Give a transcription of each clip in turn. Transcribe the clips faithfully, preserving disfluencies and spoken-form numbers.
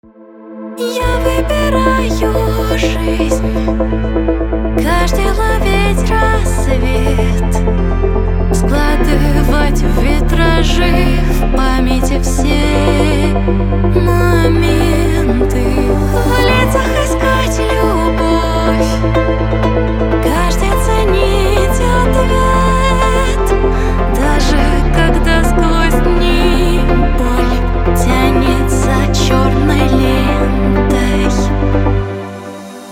Я выбираю жизнь, каждый ловить рассвет, складывать в витражи в памяти все моменты, в лицах искать любовь, каждый ценить ответ, даже когда сквозь дни боль тянется черной лентой.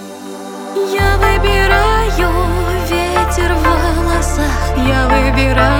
Я выбираю ветер в волосах, я выбираю